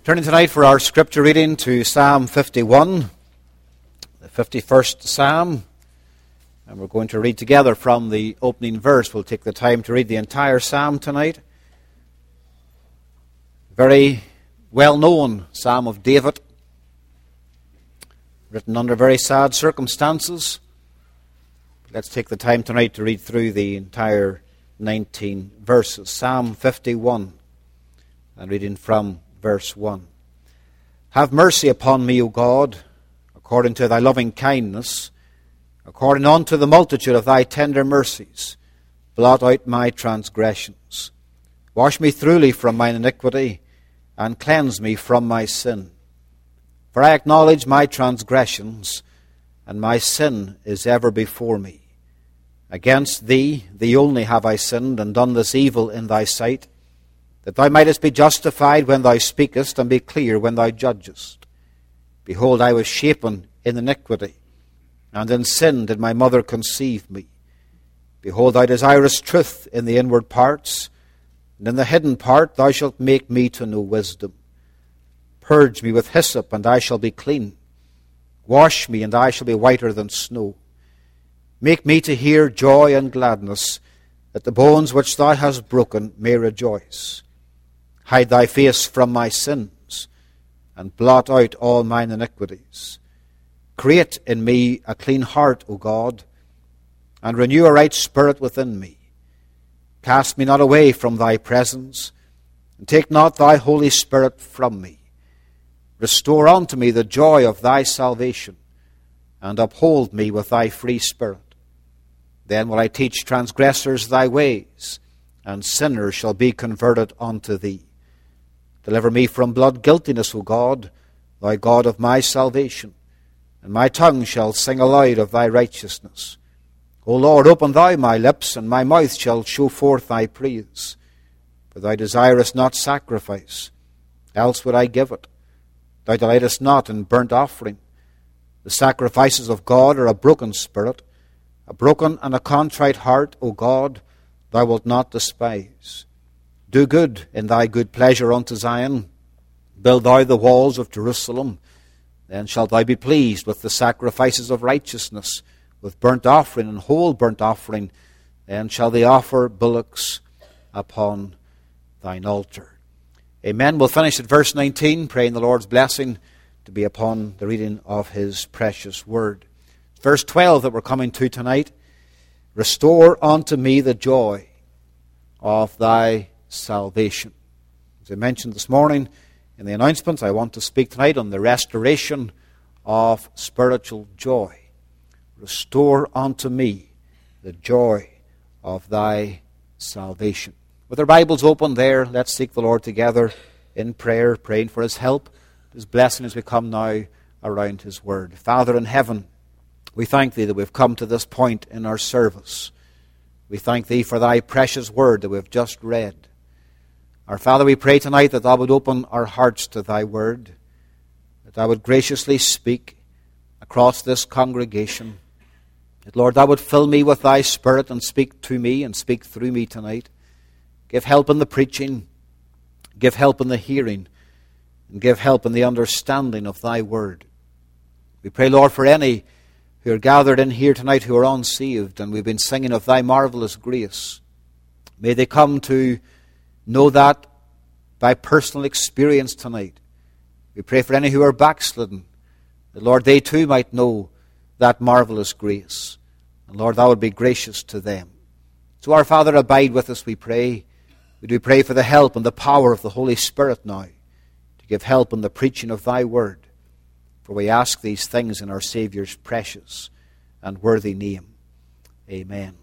Turning tonight for our scripture reading to Psalm 51, the 51st Psalm. And we're going to read together from the opening verse. We'll take the time to read the entire Psalm tonight. Very well-known Psalm of David, written under very sad circumstances. Let's take the time tonight to read through the entire 19 verses. Psalm 51, and reading from verse 1. Have mercy upon me, O God, according to thy loving kindness, according unto the multitude of thy tender mercies. Blot out my transgressions. Wash me thoroughly from mine iniquity, and cleanse me from my sin. For I acknowledge my transgressions, and my sin is ever before me. Against thee, thee only have I sinned, and done this evil in thy sight, that thou mightest be justified when thou speakest, and be clear when thou judgest. Behold, I was shapen in iniquity, and in sin did my mother conceive me. Behold, thou desirest truth in the inward parts, and in the hidden part thou shalt make me to know wisdom. Purge me with hyssop, and I shall be clean. Wash me, and I shall be whiter than snow. Make me to hear joy and gladness, that the bones which thou hast broken may rejoice. Hide thy face from my sins, and blot out all mine iniquities. Create in me a clean heart, O God, and renew a right spirit within me. Cast me not away from thy presence, and take not thy Holy Spirit from me. Restore unto me the joy of thy salvation, and uphold me with thy free spirit. Then will I teach transgressors thy ways, and sinners shall be converted unto thee. Deliver me from blood guiltiness, O God, thy God of my salvation, and my tongue shall sing aloud of thy righteousness. O Lord, open thou my lips, and my mouth shall show forth thy praise. For thou desirest not sacrifice, else would I give it. Thou delightest not in burnt offering. The sacrifices of God are a broken spirit, a broken and a contrite heart, O God, thou wilt not despise. Do good in thy good pleasure unto Zion. Build thou the walls of Jerusalem. Then shalt thou be pleased with the sacrifices of righteousness, with burnt offering and whole burnt offering. Then shall they offer bullocks upon thine altar. Amen. We'll finish at verse 19, praying the Lord's blessing to be upon the reading of his precious word. Verse 12 that we're coming to tonight. Restore unto me the joy of thy salvation. As I mentioned this morning in the announcements, I want to speak tonight on the restoration of spiritual joy. Restore unto me the joy of thy salvation. With our Bibles open there, let's seek the Lord together in prayer, praying for his help, his blessing as we come now around his word. Father in heaven, we thank thee that we've come to this point in our service. We thank thee for thy precious word that we've just read. Our Father, we pray tonight that thou would open our hearts to thy word, that thou would graciously speak across this congregation, that, Lord, thou would fill me with thy Spirit and speak to me and speak through me tonight. Give help in the preaching, give help in the hearing, and give help in the understanding of thy word. We pray, Lord, for any who are gathered in here tonight who are unsaved, and we've been singing of thy marvelous grace. May they come to know that by personal experience tonight. We pray for any who are backslidden, that, Lord, they too might know that marvelous grace. And, Lord, thou would be gracious to them. So, our Father, abide with us, we pray. We do pray for the help and the power of the Holy Spirit now to give help in the preaching of thy word. For we ask these things in our Saviour's precious and worthy name. Amen.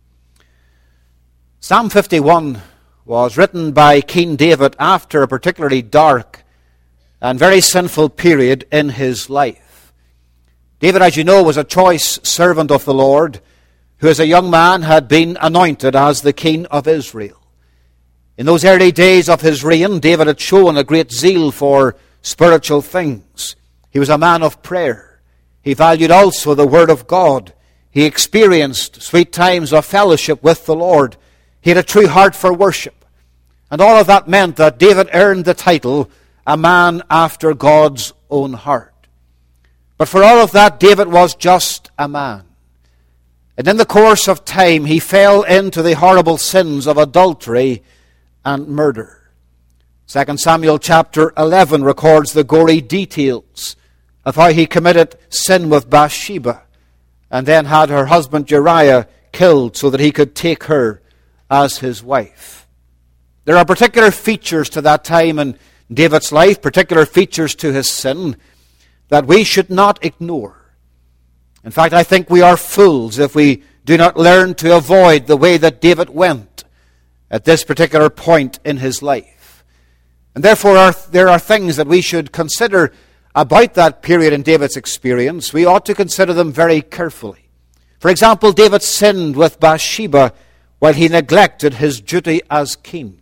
Psalm 51 was written by King David after a particularly dark and very sinful period in his life. David, as you know, was a choice servant of the Lord, who as a young man had been anointed as the king of Israel. In those early days of his reign, David had shown a great zeal for spiritual things. He was a man of prayer. He valued also the Word of God. He experienced sweet times of fellowship with the Lord. He had a true heart for worship. And all of that meant that David earned the title a man after God's own heart. But for all of that, David was just a man. And in the course of time, he fell into the horrible sins of adultery and murder. 2 Samuel chapter 11 records the gory details of how he committed sin with Bathsheba and then had her husband Uriah killed so that he could take her as his wife. There are particular features to that time in David's life, particular features to his sin, that we should not ignore. In fact, I think we are fools if we do not learn to avoid the way that David went at this particular point in his life. And therefore, there are things that we should consider about that period in David's experience. We ought to consider them very carefully. For example, David sinned with Bathsheba while he neglected his duty as king.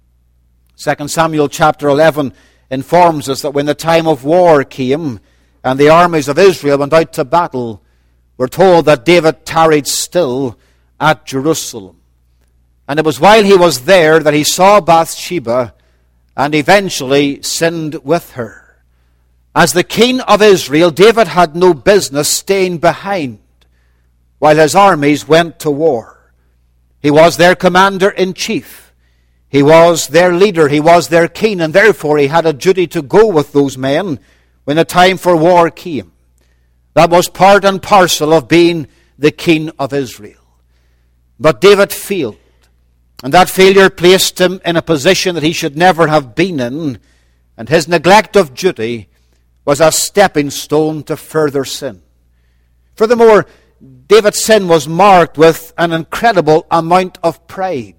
2 Samuel chapter 11 informs us that when the time of war came and the armies of Israel went out to battle, we're told that David tarried still at Jerusalem. And it was while he was there that he saw Bathsheba and eventually sinned with her. As the king of Israel, David had no business staying behind while his armies went to war. He was their commander-in-chief. He was their leader. He was their king, and therefore he had a duty to go with those men when the time for war came. That was part and parcel of being the king of Israel. But David failed, and that failure placed him in a position that he should never have been in, and his neglect of duty was a stepping stone to further sin. Furthermore, David's sin was marked with an incredible amount of pride.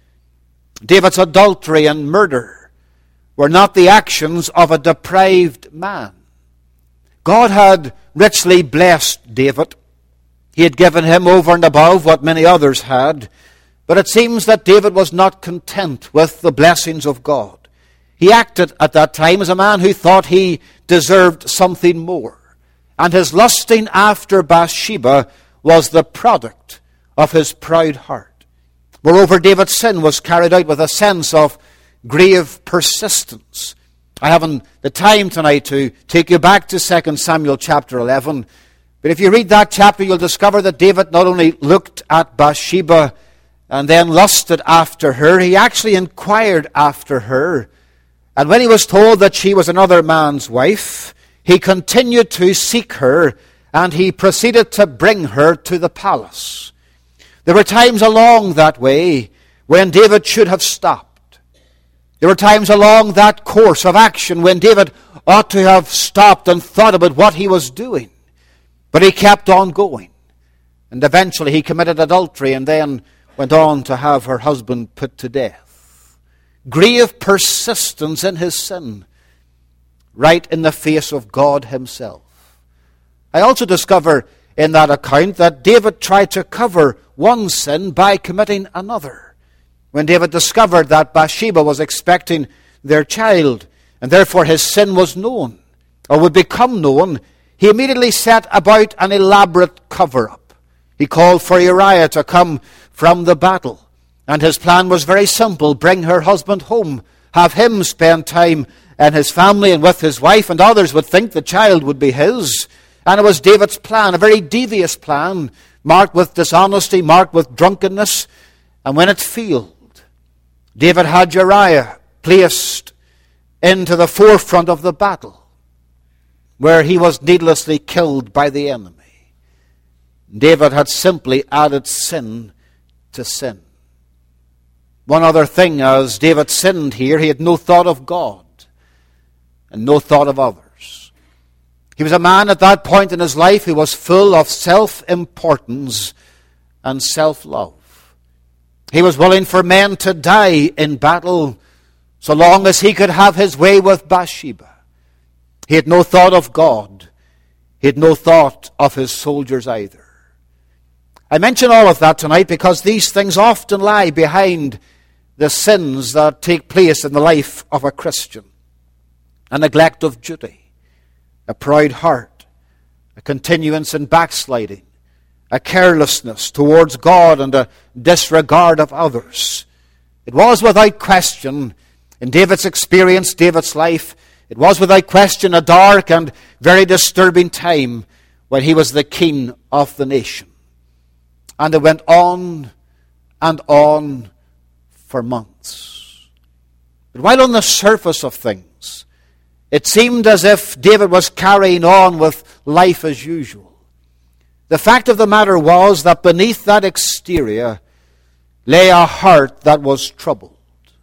David's adultery and murder were not the actions of a depraved man. God had richly blessed David. He had given him over and above what many others had. But it seems that David was not content with the blessings of God. He acted at that time as a man who thought he deserved something more. And his lusting after Bathsheba was the product of his proud heart. Moreover, David's sin was carried out with a sense of grave persistence. I haven't the time tonight to take you back to 2 Samuel chapter 11. But if you read that chapter, you'll discover that David not only looked at Bathsheba and then lusted after her, he actually inquired after her. And when he was told that she was another man's wife, he continued to seek her, and he proceeded to bring her to the palace. There were times along that way when David should have stopped. There were times along that course of action when David ought to have stopped and thought about what he was doing. But he kept on going. And eventually he committed adultery and then went on to have her husband put to death. Grave persistence in his sin, right in the face of God himself. I also discover in that account that David tried to cover one sin by committing another. When David discovered that Bathsheba was expecting their child, and therefore his sin was known, or would become known, he immediately set about an elaborate cover-up. He called for Uriah to come from the battle. And his plan was very simple. Bring her husband home. Have him spend time in his family and with his wife, and others would think the child would be his. And it was David's plan, a very devious plan, marked with dishonesty, marked with drunkenness. And when it failed, David had Uriah placed into the forefront of the battle, where he was needlessly killed by the enemy. David had simply added sin to sin. One other thing, as David sinned here, he had no thought of God and no thought of others. He was a man at that point in his life who was full of self-importance and self-love. He was willing for men to die in battle so long as he could have his way with Bathsheba. He had no thought of God. He had no thought of his soldiers either. I mention all of that tonight because these things often lie behind the sins that take place in the life of a Christian. A neglect of duty, a proud heart, a continuance in backsliding, a carelessness towards God and a disregard of others. It was without question, in David's experience, David's life, It was without question a dark and very disturbing time when he was the king of the nation. And it went on and on for months. But while on the surface of things, it seemed as if David was carrying on with life as usual, the fact of the matter was that beneath that exterior lay a heart that was troubled.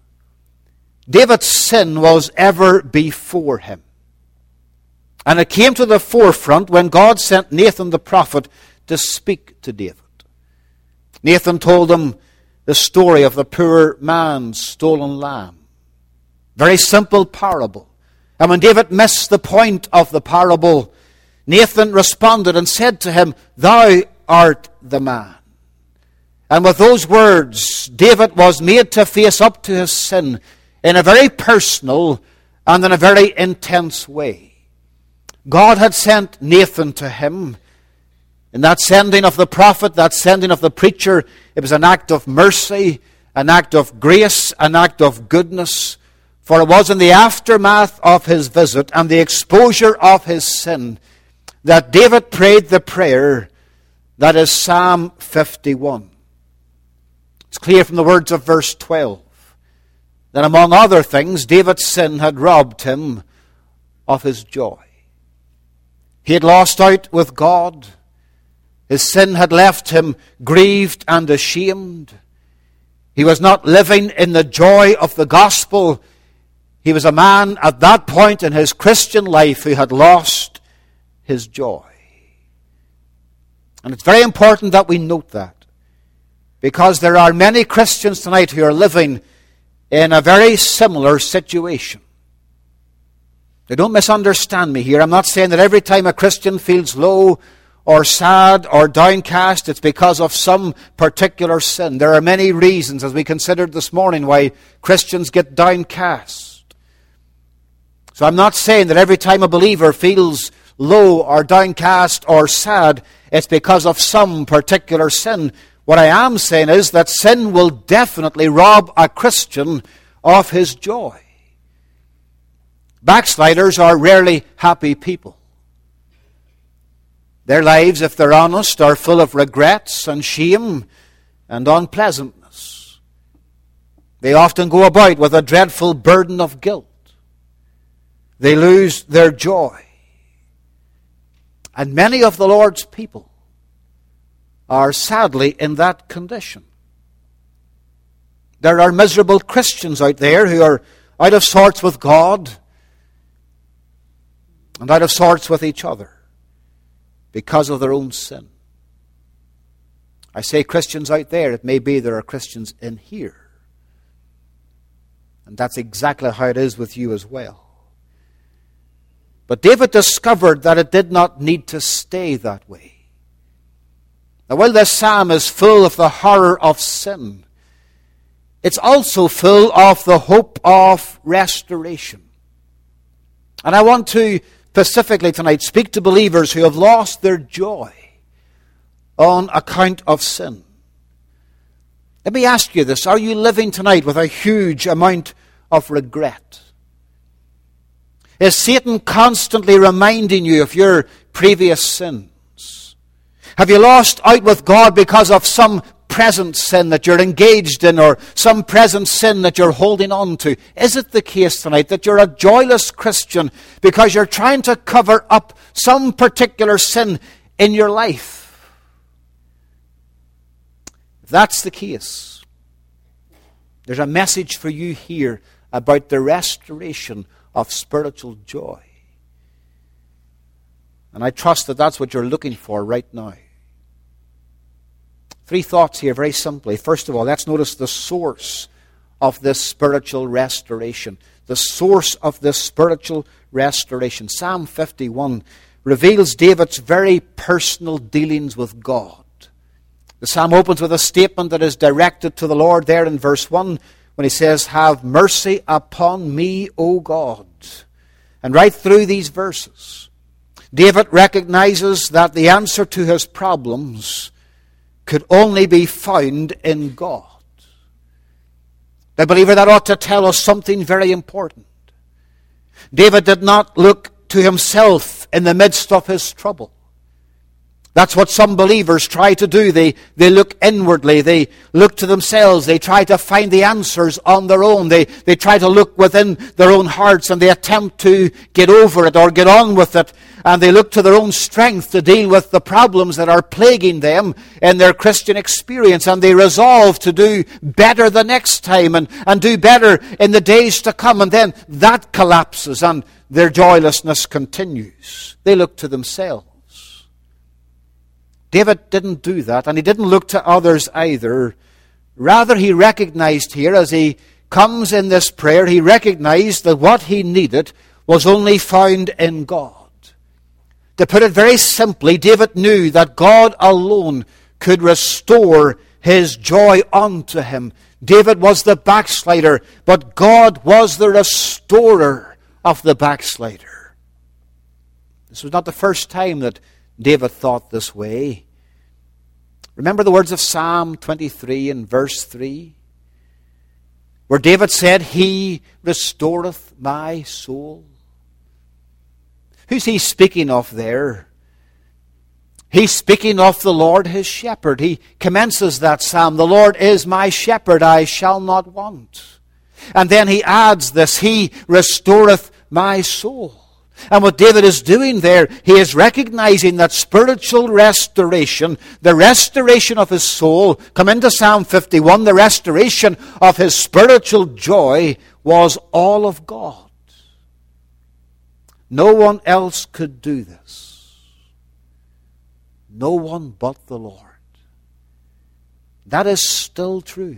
David's sin was ever before him. And it came to the forefront when God sent Nathan the prophet to speak to David. Nathan told him the story of the poor man's stolen lamb. Very simple parable. And when David missed the point of the parable, Nathan responded and said to him, "Thou art the man." And with those words, David was made to face up to his sin in a very personal and in a very intense way. God had sent Nathan to him. In that sending of the prophet, that sending of the preacher, it was an act of mercy, an act of grace, an act of goodness. For it was in the aftermath of his visit and the exposure of his sin that David prayed the prayer that is Psalm 51. It's clear from the words of verse 12 that among other things, David's sin had robbed him of his joy. He had lost out with God. His sin had left him grieved and ashamed. He was not living in the joy of the gospel. He was a man at that point in his Christian life who had lost his joy. And it's very important that we note that, because there are many Christians tonight who are living in a very similar situation. Now, don't misunderstand me here. I'm not saying that every time a Christian feels low or sad or downcast, it's because of some particular sin. There are many reasons, as we considered this morning, why Christians get downcast. So I'm not saying that every time a believer feels low or downcast or sad, it's because of some particular sin. What I am saying is that sin will definitely rob a Christian of his joy. Backsliders are rarely happy people. Their lives, if they're honest, are full of regrets and shame and unpleasantness. They often go about with a dreadful burden of guilt. They lose their joy. And many of the Lord's people are sadly in that condition. There are miserable Christians out there who are out of sorts with God and out of sorts with each other because of their own sin. I say Christians out there, it may be there are Christians in here. And that's exactly how it is with you as well. But David discovered that it did not need to stay that way. Now, while this psalm is full of the horror of sin, it's also full of the hope of restoration. And I want to specifically tonight speak to believers who have lost their joy on account of sin. Let me ask you this. Are you living tonight with a huge amount of regret? Is Satan constantly reminding you of your previous sins? Have you lost out with God because of some present sin that you're engaged in or some present sin that you're holding on to? Is it the case tonight that you're a joyless Christian because you're trying to cover up some particular sin in your life? If that's the case, there's a message for you here about the restoration of spiritual joy. And I trust that that's what you're looking for right now. 3 thoughts here, very simply. First of all, let's notice the source of this spiritual restoration. The source of this spiritual restoration. Psalm 51 reveals David's very personal dealings with God. The psalm opens with a statement that is directed to the Lord there in verse 1 when he says, "Have mercy upon me, O God." And right through these verses, David recognizes that the answer to his problems could only be found in God. Now, believer, that ought to tell us something very important. David did not look to himself in the midst of his trouble. That's what some believers try to do. They look inwardly. They look to themselves. They try to find the answers on their own. They try to look within their own hearts, and they attempt to get over it or get on with it. And they look to their own strength to deal with the problems that are plaguing them in their Christian experience. And they resolve to do better the next time and do better in the days to come. And then that collapses and their joylessness continues. They look to themselves. David didn't do that, and he didn't look to others either. Rather, he recognized here, as he comes in this prayer, he recognized that what he needed was only found in God. To put it very simply, David knew that God alone could restore his joy unto him. David was the backslider, but God was the restorer of the backslider. This was not the first time that David thought this way. Remember the words of Psalm 23 and verse 3, where David said, He restoreth my soul. Who's he speaking of there? He's speaking of the Lord his shepherd. He commences that psalm, The Lord is my shepherd, I shall not want. And then he adds this, He restoreth my soul. And what David is doing there, he is recognizing that spiritual restoration, the restoration of his soul, come into Psalm 51, the restoration of his spiritual joy was all of God. No one else could do this. No one but the Lord. That is still true.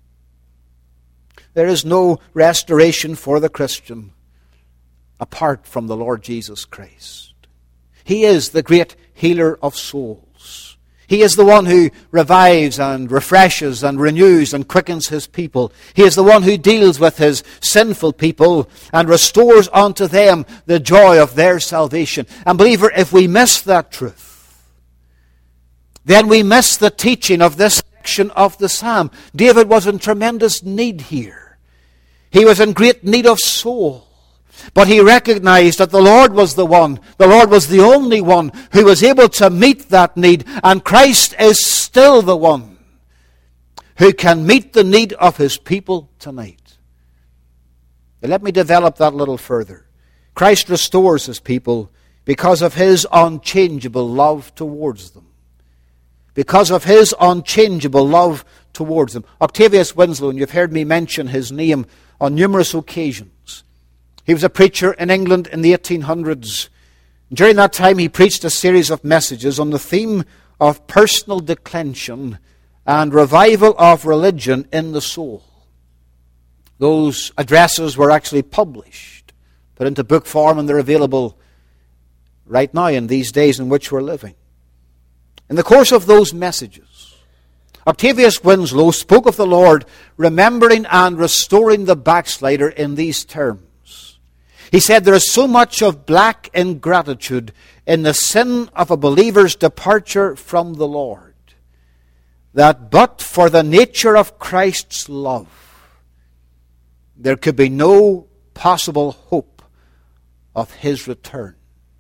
There is no restoration for the Christian apart from the Lord Jesus Christ. He is the great healer of souls. He is the one who revives and refreshes and renews and quickens his people. He is the one who deals with his sinful people and restores unto them the joy of their salvation. And believer, if we miss that truth, then we miss the teaching of this section of the psalm. David was in tremendous need here. He was in great need of soul. But he recognized that the Lord was the one, the Lord was the only one who was able to meet that need. And Christ is still the one who can meet the need of his people tonight. Now let me develop that a little further. Christ restores his people because of his unchangeable love towards them. Because of his unchangeable love towards them. Octavius Winslow, and you've heard me mention his name on numerous occasions. He was a preacher in England in the 1800s. During that time, he preached a series of messages on the theme of personal declension and revival of religion in the soul. Those addresses were actually published, put into book form, and they're available right now in these days in which we're living. In the course of those messages, Octavius Winslow spoke of the Lord remembering and restoring the backslider in these terms. He said there is so much of black ingratitude in the sin of a believer's departure from the Lord that but for the nature of Christ's love, there could be no possible hope of his return.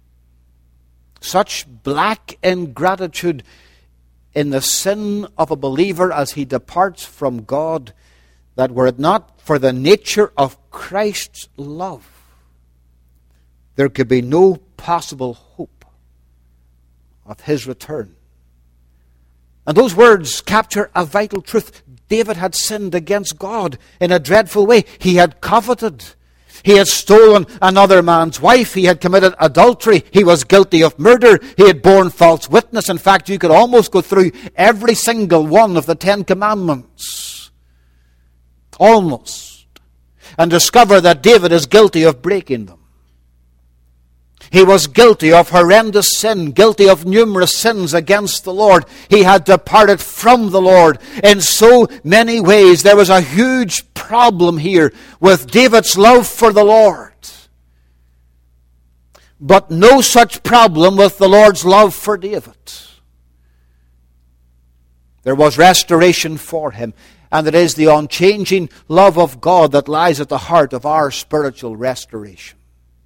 Such black ingratitude in the sin of a believer as he departs from God, that were it not for the nature of Christ's love, there could be no possible hope of his return. And those words capture a vital truth. David had sinned against God in a dreadful way. He had coveted. He had stolen another man's wife. He had committed adultery. He was guilty of murder. He had borne false witness. In fact, you could almost go through every single one of the 10 Commandments. Almost. And discover that David is guilty of breaking them. He was guilty of horrendous sin, guilty of numerous sins against the Lord. He had departed from the Lord in so many ways. There was a huge problem here with David's love for the Lord. But no such problem with the Lord's love for David. There was restoration for him, and it is the unchanging love of God that lies at the heart of our spiritual restoration.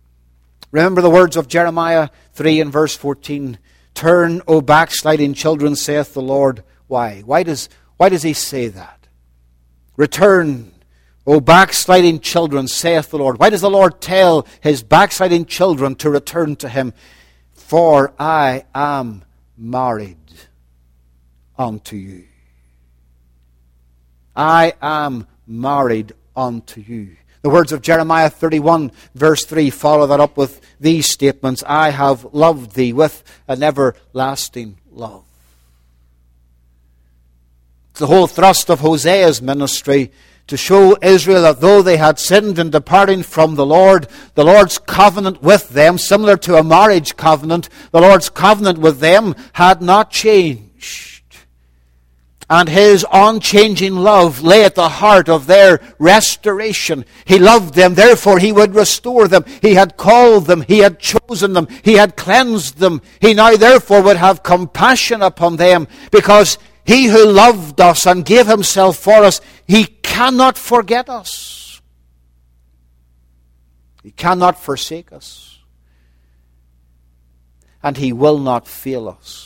Remember the words of Jeremiah 3 and verse 14. Turn, O backsliding children, saith the Lord. Why? Why does he say that? Return, O backsliding children, saith the Lord. Why does the Lord tell his backsliding children to return to him? For I am married unto you. I am married unto you. The words of Jeremiah 31 verse 3 follow that up with these statements. I have loved thee with an everlasting love. It's the whole thrust of Hosea's ministry, to show Israel that though they had sinned in departing from the Lord's covenant with them, similar to a marriage covenant, the Lord's covenant with them had not changed. And his unchanging love lay at the heart of their restoration. He loved them, therefore he would restore them. He had called them, he had chosen them, he had cleansed them. He now therefore would have compassion upon them, because he who loved us and gave himself for us, he cannot forget us. He cannot forsake us. And he will not fail us.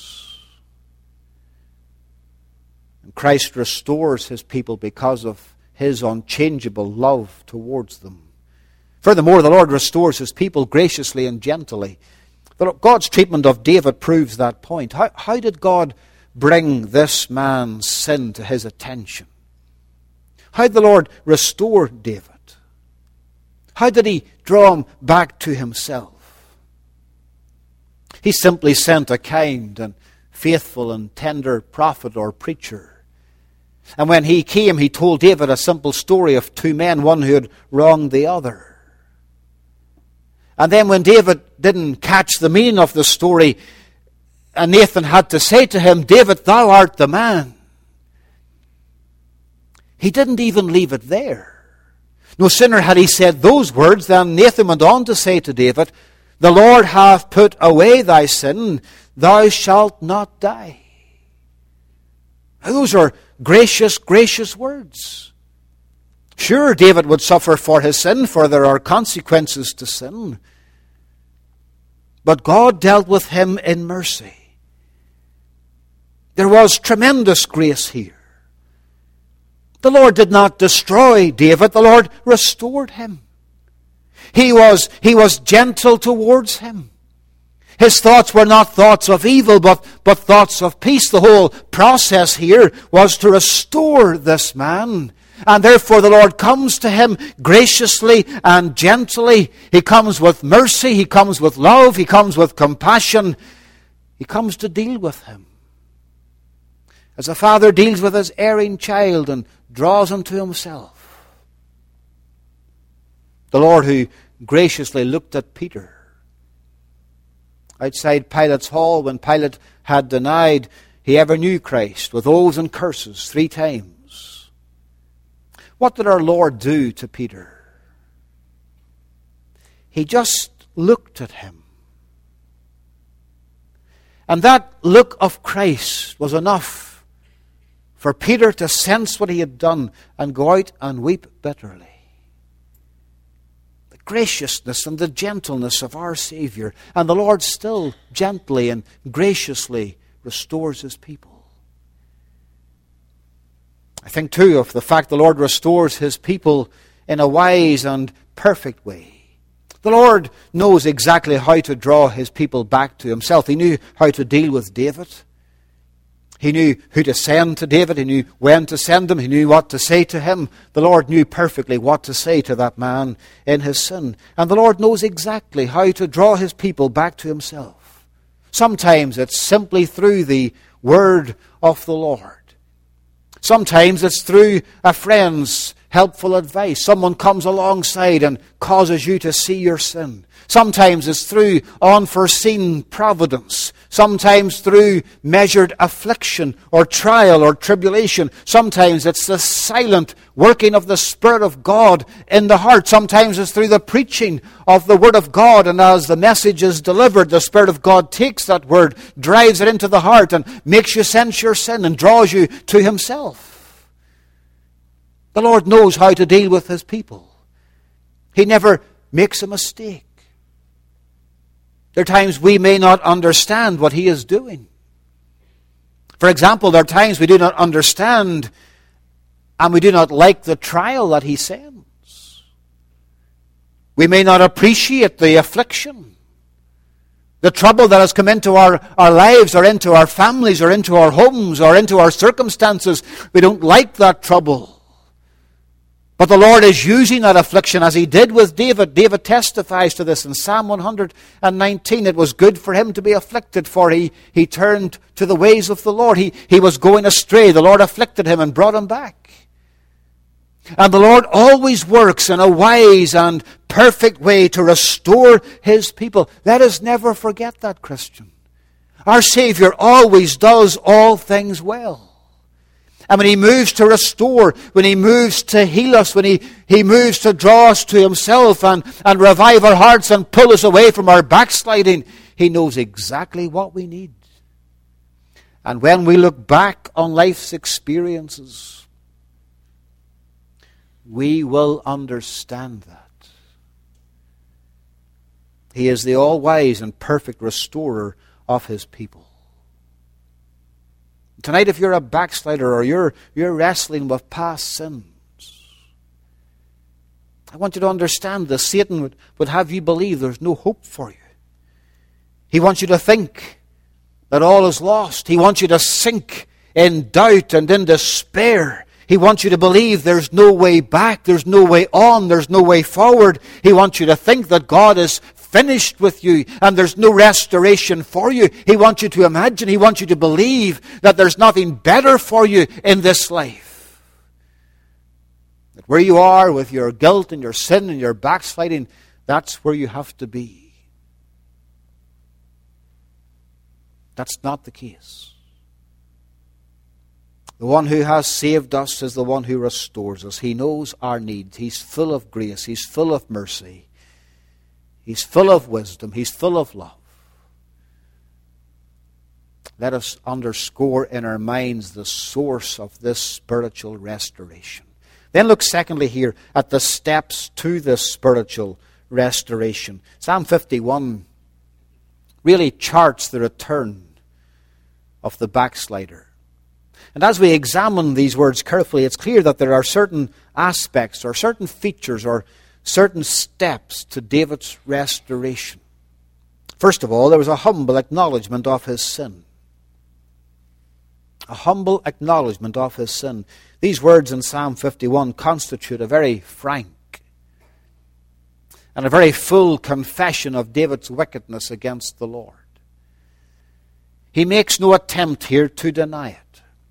And Christ restores his people because of his unchangeable love towards them. Furthermore, the Lord restores his people graciously and gently. God's treatment of David proves that point. How did God bring this man's sin to his attention? How did the Lord restore David? How did he draw him back to himself? He simply sent a kind and faithful and tender prophet or preacher. And when he came, he told David a simple story of two men, one who had wronged the other. And then when David didn't catch the meaning of the story, and Nathan had to say to him, David, thou art the man, he didn't even leave it there. No sooner had he said those words than Nathan went on to say to David, the Lord hath put away thy sin, thou shalt not die. Those are gracious, gracious words. Sure, David would suffer for his sin, for there are consequences to sin. But God dealt with him in mercy. There was tremendous grace here. The Lord did not destroy David, the Lord restored him. He was gentle towards him. His thoughts were not thoughts of evil, but thoughts of peace. The whole process here was to restore this man. And therefore the Lord comes to him graciously and gently. He comes with mercy. He comes with love. He comes with compassion. He comes to deal with him. As a father deals with his erring child and draws him to himself. The Lord who graciously looked at Peter outside Pilate's hall when Pilate had denied he ever knew Christ, with oaths and curses 3 times. What did our Lord do to Peter? He just looked at him. And that look of Christ was enough for Peter to sense what he had done and go out and weep bitterly. The graciousness and the gentleness of our Savior. And the Lord still gently and graciously restores his people. I think too of the fact the Lord restores his people in a wise and perfect way. The Lord knows exactly how to draw his people back to himself. He knew how to deal with David. He knew who to send to David. He knew when to send him. He knew what to say to him. The Lord knew perfectly what to say to that man in his sin. And the Lord knows exactly how to draw his people back to himself. Sometimes it's simply through the word of the Lord. Sometimes it's through a friend's helpful advice. Someone comes alongside and causes you to see your sin. Sometimes it's through unforeseen providence. Sometimes through measured affliction or trial or tribulation. Sometimes it's the silent working of the Spirit of God in the heart. Sometimes it's through the preaching of the Word of God, and as the message is delivered, the Spirit of God takes that word, drives it into the heart, and makes you sense your sin and draws you to himself. The Lord knows how to deal with his people. He never makes a mistake. There are times we may not understand what He is doing. For example, there are times we do not understand and we do not like the trial that He sends. We may not appreciate the affliction, the trouble that has come into our lives or into our families or into our homes or into our circumstances. We don't like that trouble. But the Lord is using that affliction as He did with David. David testifies to this in Psalm 119. It was good for him to be afflicted, for he turned to the ways of the Lord. He was going astray. The Lord afflicted him and brought him back. And the Lord always works in a wise and perfect way to restore His people. Let us never forget that, Christian. Our Savior always does all things well. And when He moves to restore, when He moves to heal us, when He moves to draw us to Himself and revive our hearts and pull us away from our backsliding, He knows exactly what we need. And when we look back on life's experiences, we will understand that. He is the all-wise and perfect restorer of His people. Tonight, if you're a backslider or you're wrestling with past sins, I want you to understand this. Satan would have you believe there's no hope for you. He wants you to think that all is lost. He wants you to sink in doubt and in despair. He wants you to believe there's no way back, there's no way on, there's no way forward. He wants you to think that God is finished with you and there's no restoration for you. He wants you to imagine, He wants you to believe that there's nothing better for you in this life. That where you are with your guilt and your sin and your backsliding, that's where you have to be. That's not the case. The one who has saved us is the one who restores us. He knows our needs. He's full of grace. He's full of mercy. He's full of wisdom. He's full of love. Let us underscore in our minds the source of this spiritual restoration. Then look secondly here at the steps to this spiritual restoration. Psalm 51 really charts the return of the backslider. And as we examine these words carefully, it's clear that there are certain aspects or certain features or certain steps to David's restoration. First of all, there was a humble acknowledgement of his sin. A humble acknowledgement of his sin. These words in Psalm 51 constitute a very frank and a very full confession of David's wickedness against the Lord. He makes no attempt here to deny it.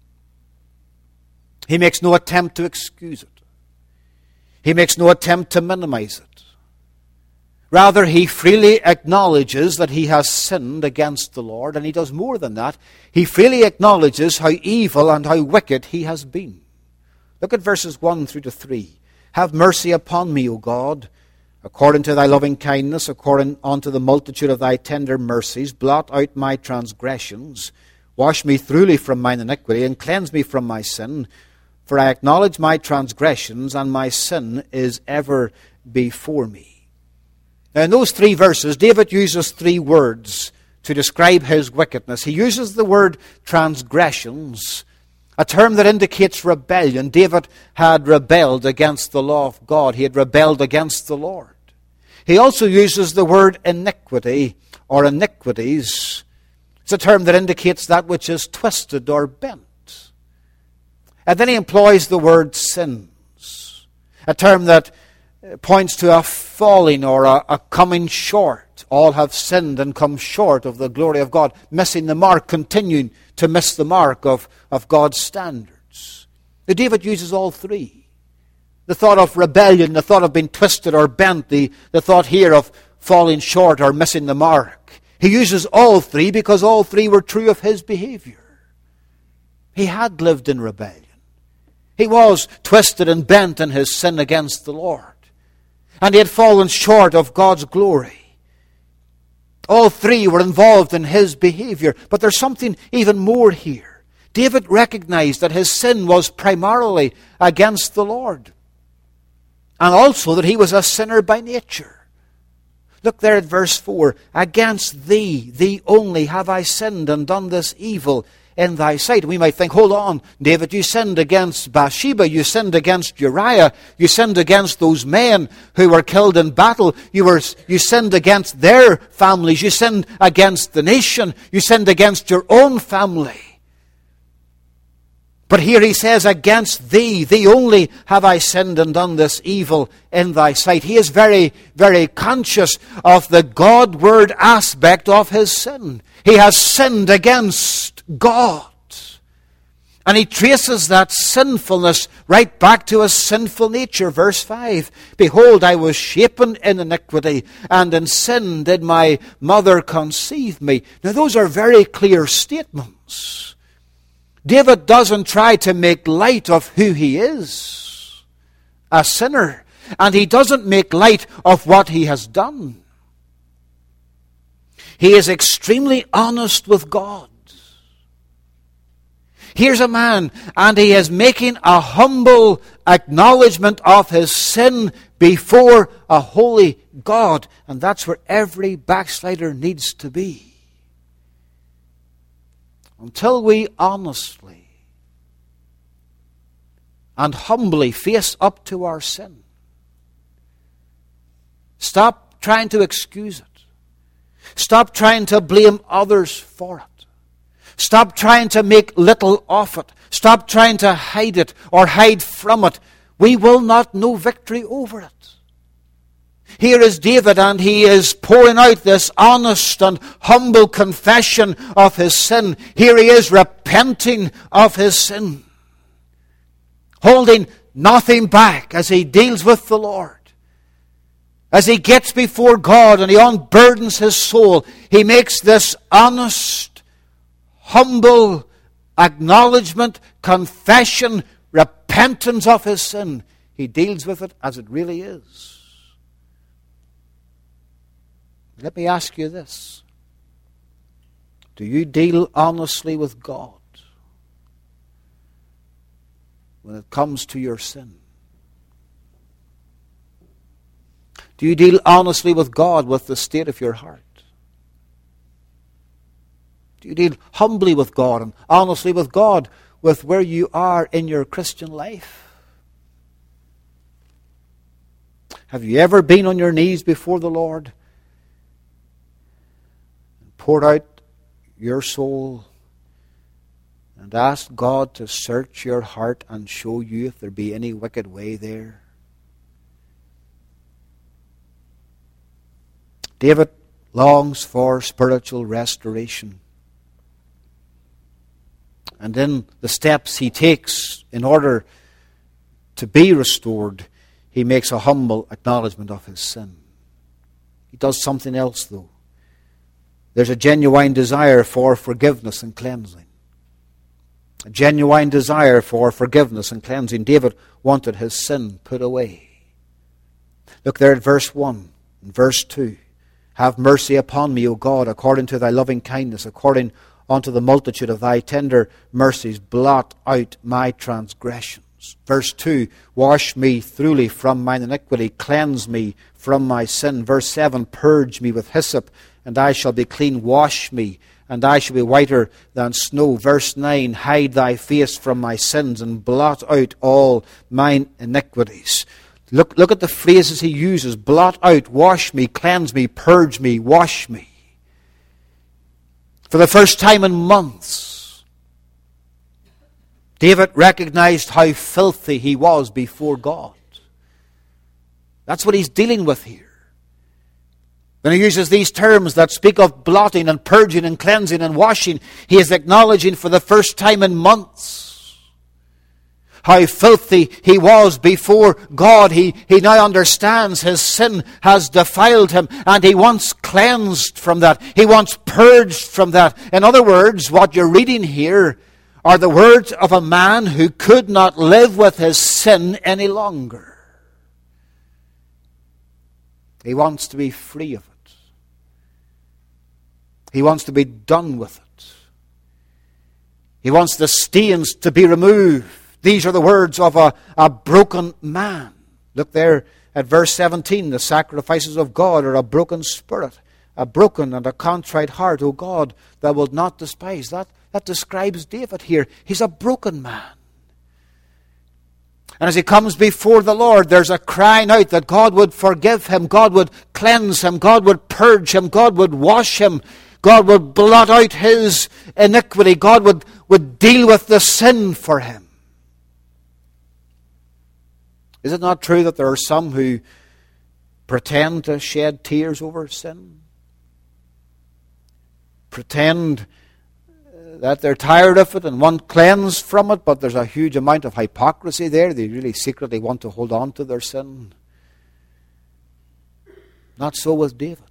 He makes no attempt to excuse it. He makes no attempt to minimize it. Rather, he freely acknowledges that he has sinned against the Lord, and he does more than that. He freely acknowledges how evil and how wicked he has been. Look at verses 1 through to 3. Have mercy upon me, O God, according to thy loving kindness, according unto the multitude of thy tender mercies. Blot out my transgressions. Wash me thoroughly from mine iniquity, and cleanse me from my sin. For I acknowledge my transgressions, and my sin is ever before me. Now in those 3 verses, David uses 3 words to describe his wickedness. He uses the word transgressions, a term that indicates rebellion. David had rebelled against the law of God. He had rebelled against the Lord. He also uses the word iniquity or iniquities. It's a term that indicates that which is twisted or bent. And then he employs the word sins, a term that points to a falling or a coming short. All have sinned and come short of the glory of God, missing the mark, continuing to miss the mark of God's standards. Now, David uses all 3. The thought of rebellion, the thought of being twisted or bent, the thought here of falling short or missing the mark. He uses all 3 because all 3 were true of his behavior. He had lived in rebellion. He was twisted and bent in his sin against the Lord. And he had fallen short of God's glory. All 3 were involved in his behavior. But there's something even more here. David recognized that his sin was primarily against the Lord. And also that he was a sinner by nature. Look there at verse 4. Against thee only, have I sinned and done this evil in thy sight. We might think, hold on, David, you sinned against Bathsheba, you sinned against Uriah, you sinned against those men who were killed in battle, you sinned against their families, you sinned against the nation, you sinned against your own family. But here he says, against thee only have I sinned and done this evil in thy sight. He is very, very conscious of the God-word aspect of his sin. He has sinned against God. And he traces that sinfulness right back to his sinful nature. Verse 5, behold, I was shapen in iniquity, and in sin did my mother conceive me. Now those are very clear statements. David doesn't try to make light of who he is, a sinner, and he doesn't make light of what he has done. He is extremely honest with God. Here's a man, and he is making a humble acknowledgement of his sin before a holy God, and that's where every backslider needs to be. Until we honestly and humbly face up to our sin. Stop trying to excuse it. Stop trying to blame others for it. Stop trying to make little of it. Stop trying to hide it or hide from it. We will not know victory over it. Here is David, and he is pouring out this honest and humble confession of his sin. Here he is repenting of his sin, holding nothing back as he deals with the Lord. As he gets before God and he unburdens his soul, he makes this honest, humble acknowledgement, confession, repentance of his sin. He deals with it as it really is. Let me ask you this. Do you deal honestly with God when it comes to your sin? Do you deal honestly with God with the state of your heart? Do you deal humbly with God and honestly with God with where you are in your Christian life? Have you ever been on your knees before the Lord, poured out your soul and asked God to search your heart and show you if there be any wicked way there? David longs for spiritual restoration. And in the steps he takes in order to be restored, he makes a humble acknowledgement of his sin. He does something else, though. There's a genuine desire for forgiveness and cleansing. A genuine desire for forgiveness and cleansing. David wanted his sin put away. Look there at verse 1 and verse 2. Have mercy upon me, O God, according to thy loving kindness, according unto the multitude of thy tender mercies. Blot out my transgressions. Verse 2. Wash me thoroughly from mine iniquity. Cleanse me from my sin. Verse 7. Purge me with hyssop, and I shall be clean. Wash me, and I shall be whiter than snow. Verse 9, hide thy face from my sins, and blot out all mine iniquities. Look at the phrases he uses. Blot out, wash me, cleanse me, purge me, wash me. For the first time in months, David recognized how filthy he was before God. That's what he's dealing with here. When he uses these terms that speak of blotting and purging and cleansing and washing, he is acknowledging for the first time in months how filthy he was before God. He now understands his sin has defiled him, and he wants cleansed from that. He wants purged from that. In other words, what you're reading here are the words of a man who could not live with his sin any longer. He wants to be free of it. He wants to be done with it. He wants the stains to be removed. These are the words of a broken man. Look there at verse 17, the sacrifices of God are a broken spirit, a broken and a contrite heart, O God, thou wilt not despise. That describes David here. He's a broken man. And as he comes before the Lord, there's a crying out that God would forgive him, God would cleanse him, God would purge him, God would wash him, God would blot out his iniquity, God would deal with the sin for him. Is it not true that there are some who pretend to shed tears over sin? Pretend that they're tired of it and want cleanse from it, but there's a huge amount of hypocrisy there. They really secretly want to hold on to their sin. Not so with David.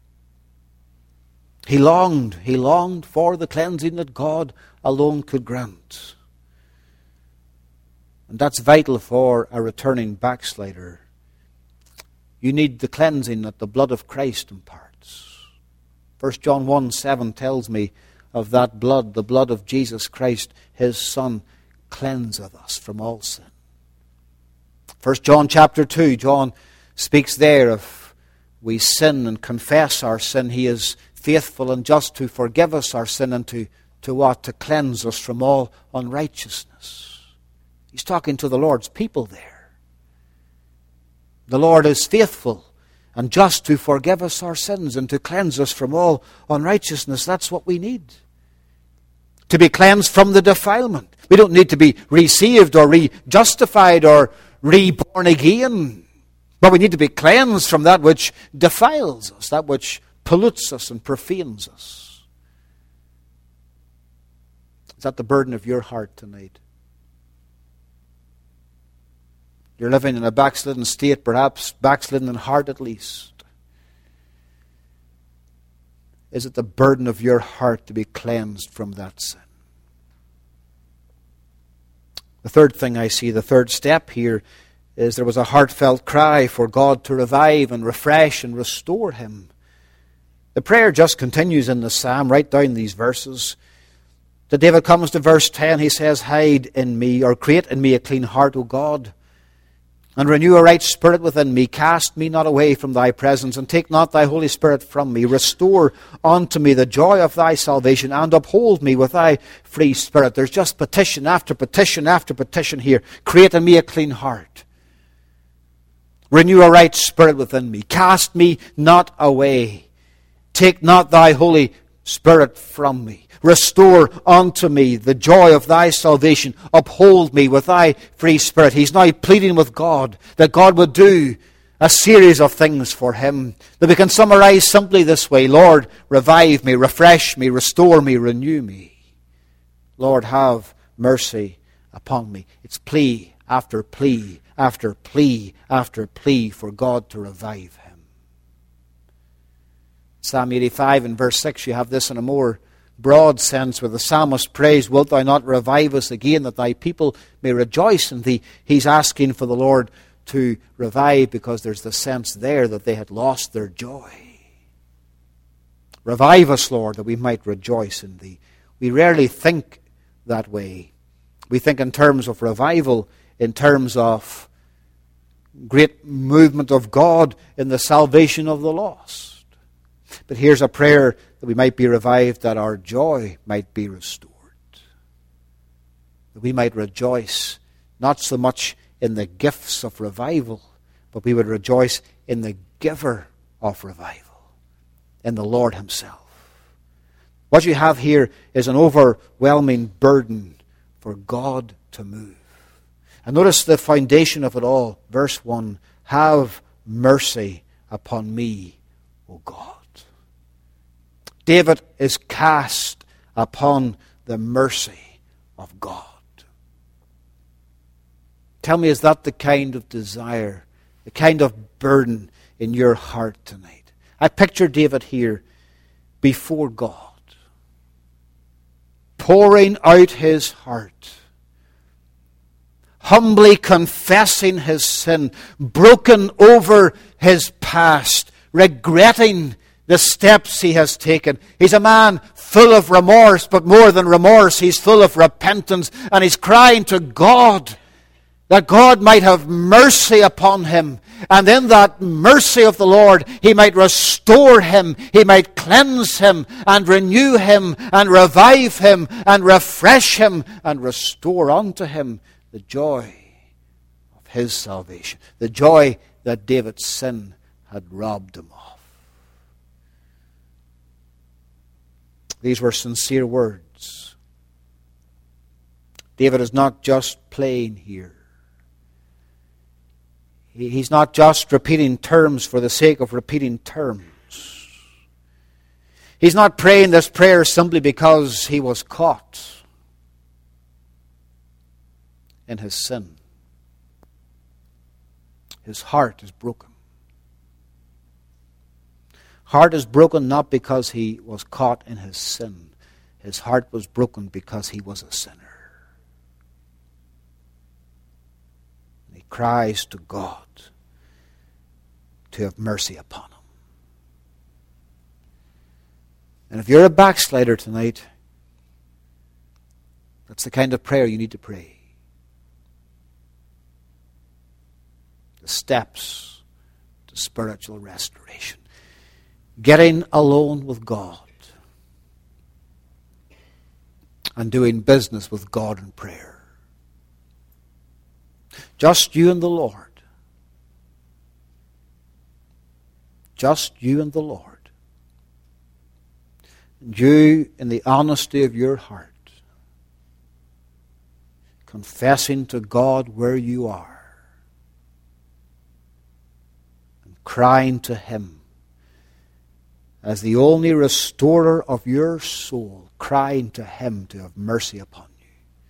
He longed for the cleansing that God alone could grant. And that's vital for a returning backslider. You need the cleansing that the blood of Christ imparts. 1 John 1:7 tells me of that blood, the blood of Jesus Christ, his Son, cleanseth us from all sin. 1 John chapter 2, John speaks there of we sin and confess our sin. He is faithful and just to forgive us our sin and to what? To cleanse us from all unrighteousness. He's talking to the Lord's people there. The Lord is faithful and just to forgive us our sins and to cleanse us from all unrighteousness. That's what we need. To be cleansed from the defilement. We don't need to be received or re-justified or reborn again. But we need to be cleansed from that which defiles us, that which pollutes us and profanes us. Is that the burden of your heart tonight? You're living in a backslidden state, perhaps backslidden in heart at least. Is it the burden of your heart to be cleansed from that sin? The third thing I see, the third step here, is there was a heartfelt cry for God to revive and refresh and restore him. The prayer just continues in the psalm, right down these verses. Till David comes to verse 10, he says, hide in me, or create in me a clean heart, O God, and renew a right spirit within me. Cast me not away from thy presence, and take not thy Holy Spirit from me. Restore unto me the joy of thy salvation, and uphold me with thy free spirit. There's just petition after petition after petition here. Create in me a clean heart. Renew a right spirit within me. Cast me not away. Take not thy Holy Spirit from me. Restore unto me the joy of thy salvation. Uphold me with thy free spirit. He's now pleading with God that God would do a series of things for him that we can summarize simply this way. Lord, revive me, refresh me, restore me, renew me. Lord, have mercy upon me. It's plea after plea after plea after plea for God to revive him. Psalm 85 and verse 6, you have this in a more broad sense where the psalmist prays, wilt thou not revive us again that thy people may rejoice in thee? He's asking for the Lord to revive because there's the sense there that they had lost their joy. Revive us, Lord, that we might rejoice in thee. We rarely think that way. We think in terms of revival, in terms of great movement of God in the salvation of the lost. But here's a prayer that we might be revived, that our joy might be restored. That we might rejoice not so much in the gifts of revival, but we would rejoice in the giver of revival, in the Lord himself. What you have here is an overwhelming burden for God to move. And notice the foundation of it all. Verse 1, have mercy upon me, O God. David is cast upon the mercy of God. Tell me, is that the kind of desire, the kind of burden in your heart tonight? I picture David here before God, pouring out his heart, humbly confessing his sin, broken over his past, regretting the steps he has taken. He's a man full of remorse, but more than remorse, he's full of repentance, and he's crying to God that God might have mercy upon him. And in that mercy of the Lord, he might restore him, he might cleanse him, and renew him, and revive him, and refresh him, and restore unto him the joy of his salvation, the joy that David's sin had robbed him of. These were sincere words. David is not just playing here. He's not just repeating terms for the sake of repeating terms. He's not praying this prayer simply because he was caught in his sin. His heart is broken. Heart is broken not because he was caught in his sin. His heart was broken because he was a sinner. And he cries to God to have mercy upon him. And if you're a backslider tonight, that's the kind of prayer you need to pray. The steps to spiritual restoration. Getting alone with God and doing business with God in prayer. Just you and the Lord. Just you and the Lord. And you, in the honesty of your heart, confessing to God where you are and crying to him as the only restorer of your soul, crying to him to have mercy upon you.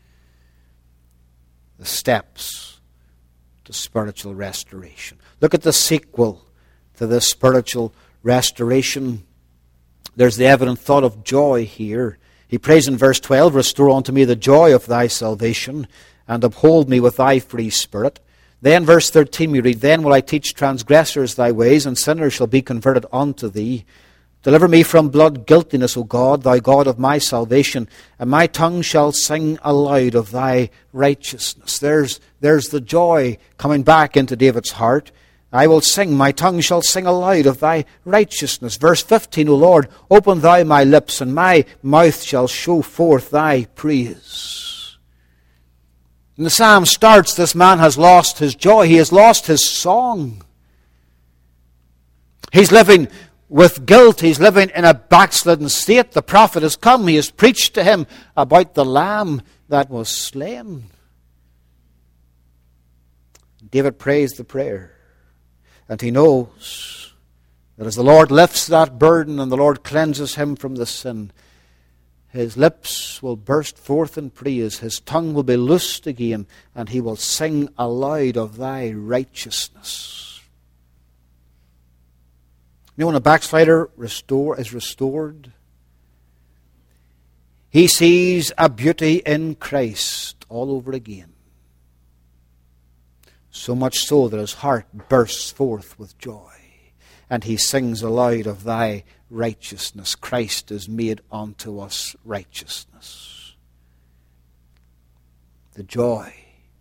The steps to spiritual restoration. Look at the sequel to this spiritual restoration. There's the evident thought of joy here. He prays in verse 12, "Restore unto me the joy of thy salvation, and uphold me with thy free spirit." Then verse 13 we read, "Then will I teach transgressors thy ways, and sinners shall be converted unto thee. Deliver me from blood guiltiness, O God, thou God of my salvation, and my tongue shall sing aloud of thy righteousness." There's the joy coming back into David's heart. I will sing, my tongue shall sing aloud of thy righteousness. Verse 15, "O Lord, open thou my lips, and my mouth shall show forth thy praise." And the psalm starts, this man has lost his joy. He has lost his song. He's living with guilt. He's living in a backslidden state. The prophet has come. He has preached to him about the lamb that was slain. David prays the prayer. And he knows that as the Lord lifts that burden and the Lord cleanses him from the sin, his lips will burst forth in praise. His tongue will be loosed again, and he will sing aloud of thy righteousness. You know, when a backslider is restored, he sees a beauty in Christ all over again. So much so that his heart bursts forth with joy, and he sings aloud of thy righteousness. Christ is made unto us righteousness. The joy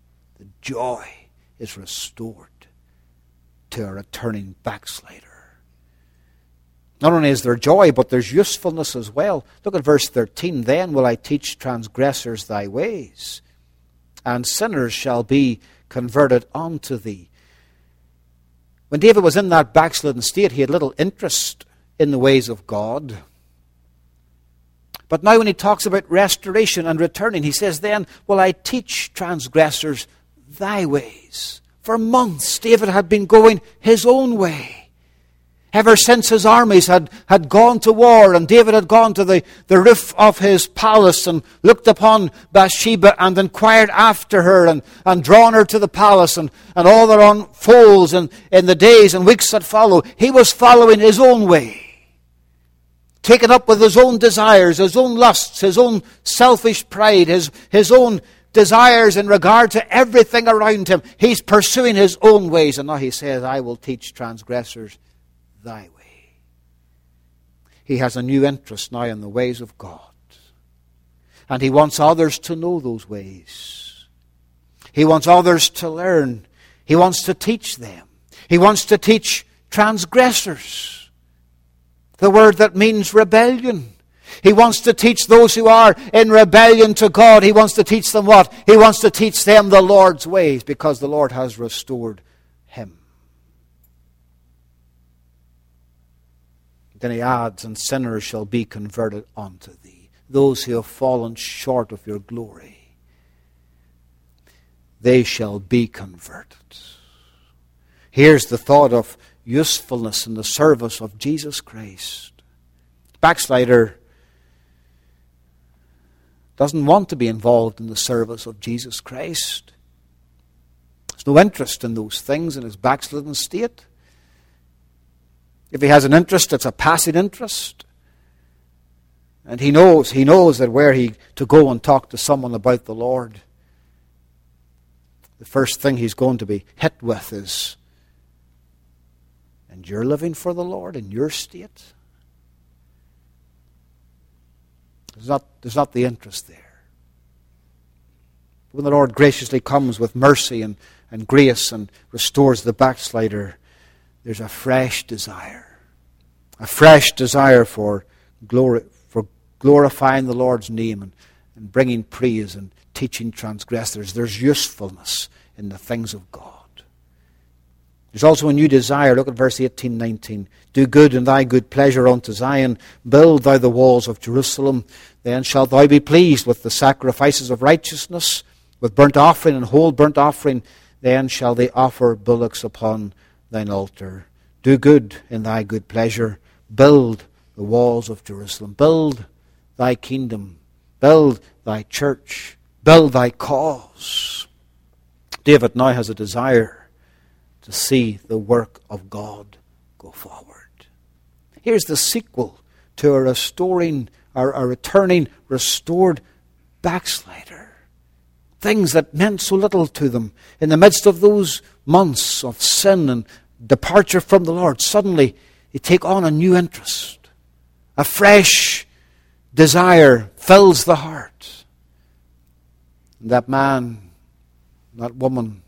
is restored to a returning backslider. Not only is there joy, but there's usefulness as well. Look at verse 13. "Then will I teach transgressors thy ways, and sinners shall be converted unto thee." When David was in that backslidden state, he had little interest in the ways of God. But now when he talks about restoration and returning, he says, "Then will I teach transgressors thy ways." For months, David had been going his own way. Ever since his armies had gone to war, and David had gone to the roof of his palace and looked upon Bathsheba and inquired after her and drawn her to the palace and all that unfolds in the days and weeks that follow, he was following his own way. Taken up with his own desires, his own lusts, his own selfish pride, his own desires in regard to everything around him. He's pursuing his own ways, and now he says, "I will teach transgressors thy way." He has a new interest now in the ways of God. And he wants others to know those ways. He wants others to learn. He wants to teach them. He wants to teach transgressors the word that means rebellion. He wants to teach those who are in rebellion to God. He wants to teach them what? He wants to teach them the Lord's ways, because the Lord has restored him. Then he adds, and sinners shall be converted unto thee. Those who have fallen short of your glory, they shall be converted. Here's the thought of usefulness in the service of Jesus Christ. Backslider doesn't want to be involved in the service of Jesus Christ. There's no interest in those things in his backslidden state. If he has an interest, it's a passive interest. And he knows that were he to go and talk to someone about the Lord, the first thing he's going to be hit with is, and you're living for the Lord in your state? There's not the interest there. When the Lord graciously comes with mercy and grace and restores the backslider, there's a fresh desire. A fresh desire for glorifying the Lord's name and bringing praise and teaching transgressors. There's usefulness in the things of God. There's also a new desire. Look at verse 18, 19. Do good in thy good pleasure unto Zion. Build thou the walls of Jerusalem. Then shalt thou be pleased with the sacrifices of righteousness, with burnt offering and whole burnt offering. Then shall they offer bullocks upon thine altar. Do good in thy good pleasure. Build the walls of Jerusalem. Build thy kingdom. Build thy church. Build thy cause. David now has a desire to see the work of God go forward. Here's the sequel to a returning, restored backslider. Things that meant so little to them. In the midst of those months of sin and departure from the Lord, suddenly they take on a new interest. A fresh desire fills the heart. And that man, that woman,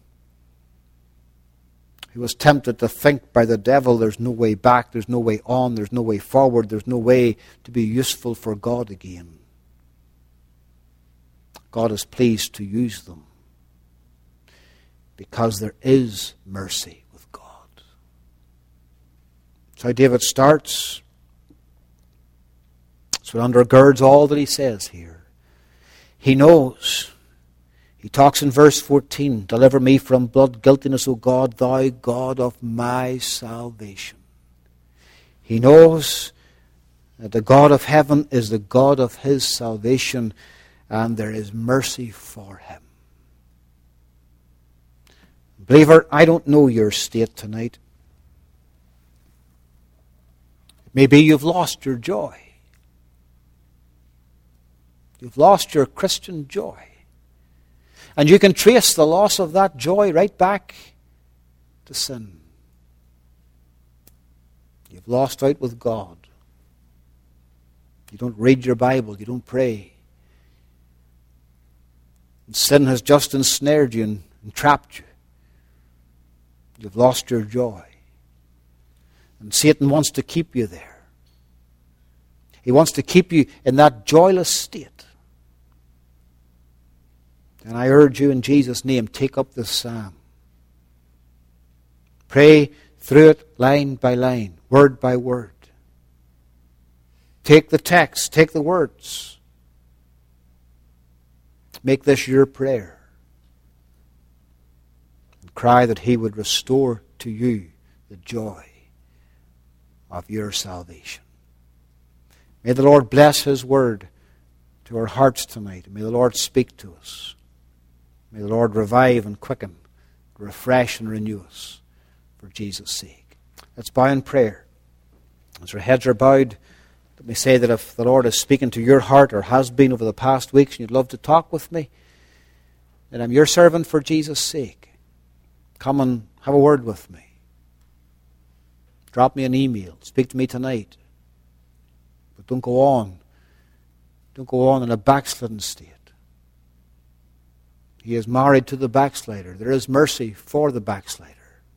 he was tempted to think by the devil there's no way back, there's no way on, there's no way forward, there's no way to be useful for God again. God is pleased to use them because there is mercy with God. That's how David starts. So it undergirds all that he says here. He knows. He talks in verse 14, deliver me from blood guiltiness, O God, thou God of my salvation. He knows that the God of heaven is the God of his salvation, and there is mercy for him. Believer, I don't know your state tonight. Maybe you've lost your joy. You've lost your Christian joy. And you can trace the loss of that joy right back to sin. You've lost out with God. You don't read your Bible. You don't pray. And sin has just ensnared you and entrapped you. You've lost your joy. And Satan wants to keep you there. He wants to keep you in that joyless state. And I urge you in Jesus' name, take up this psalm. Pray through it line by line, word by word. Take the text, take the words. Make this your prayer. And cry that he would restore to you the joy of your salvation. May the Lord bless his word to our hearts tonight. May the Lord speak to us. May the Lord revive and quicken, refresh and renew us for Jesus' sake. Let's bow in prayer. As our heads are bowed, let me say that if the Lord is speaking to your heart or has been over the past weeks and you'd love to talk with me, then I'm your servant for Jesus' sake. Come and have a word with me. Drop me an email. Speak to me tonight. But don't go on. Don't go on in a backslidden state. He is married to the backslider. There is mercy for the backslider.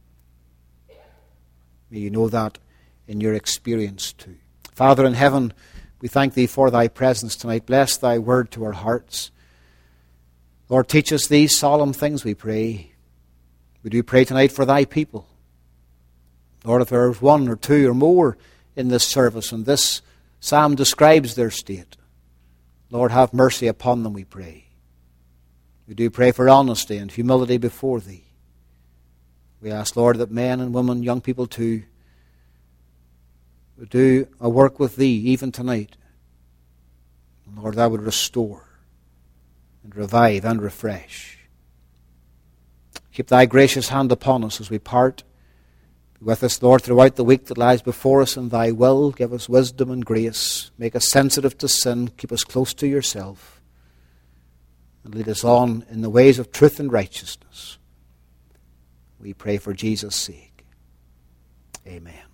May you know that in your experience too. Father in heaven, we thank Thee for Thy presence tonight. Bless Thy word to our hearts. Lord, teach us these solemn things, we pray. We do pray tonight for Thy people. Lord, if there is one or two or more in this service, and this psalm describes their state, Lord, have mercy upon them, we pray. We do pray for honesty and humility before Thee. We ask, Lord, that men and women, young people too, would do a work with Thee even tonight. Lord, Thou would restore and revive and refresh. Keep Thy gracious hand upon us as we part. Be with us, Lord, throughout the week that lies before us in Thy will. Give us wisdom and grace. Make us sensitive to sin. Keep us close to Yourself. And lead us on in the ways of truth and righteousness. We pray for Jesus' sake. Amen.